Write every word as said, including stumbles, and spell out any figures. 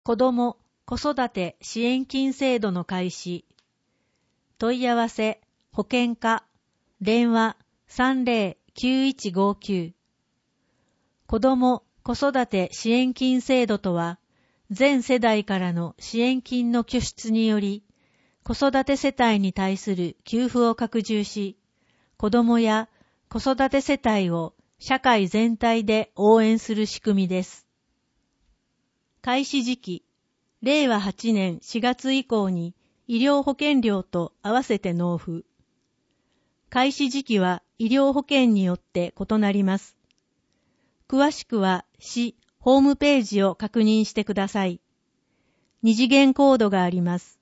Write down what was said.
子ども・子育て支援金制度の開始。問い合わせ、保険課、電話 さんぜろきゅういちごきゅう。子ども・子育て支援金制度とは、全世代からの支援金の拠出により、子育て世帯に対する給付を拡充し、子どもや子育て世帯を社会全体で応援する仕組みです。開始時期、れいわはちねんしがつ以降に医療保険料と合わせて納付。開始時期は医療保険によって異なります。詳しくは市ホームページを確認してください。二次元コードがあります。